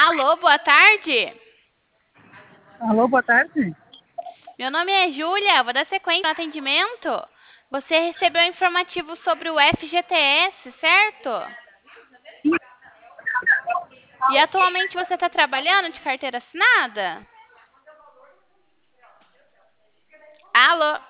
Alô, boa tarde. Alô, boa tarde. Meu nome é Júlia, vou dar sequência no atendimento. Você recebeu informativo sobre o FGTS, certo? E atualmente você está trabalhando de carteira assinada? Alô?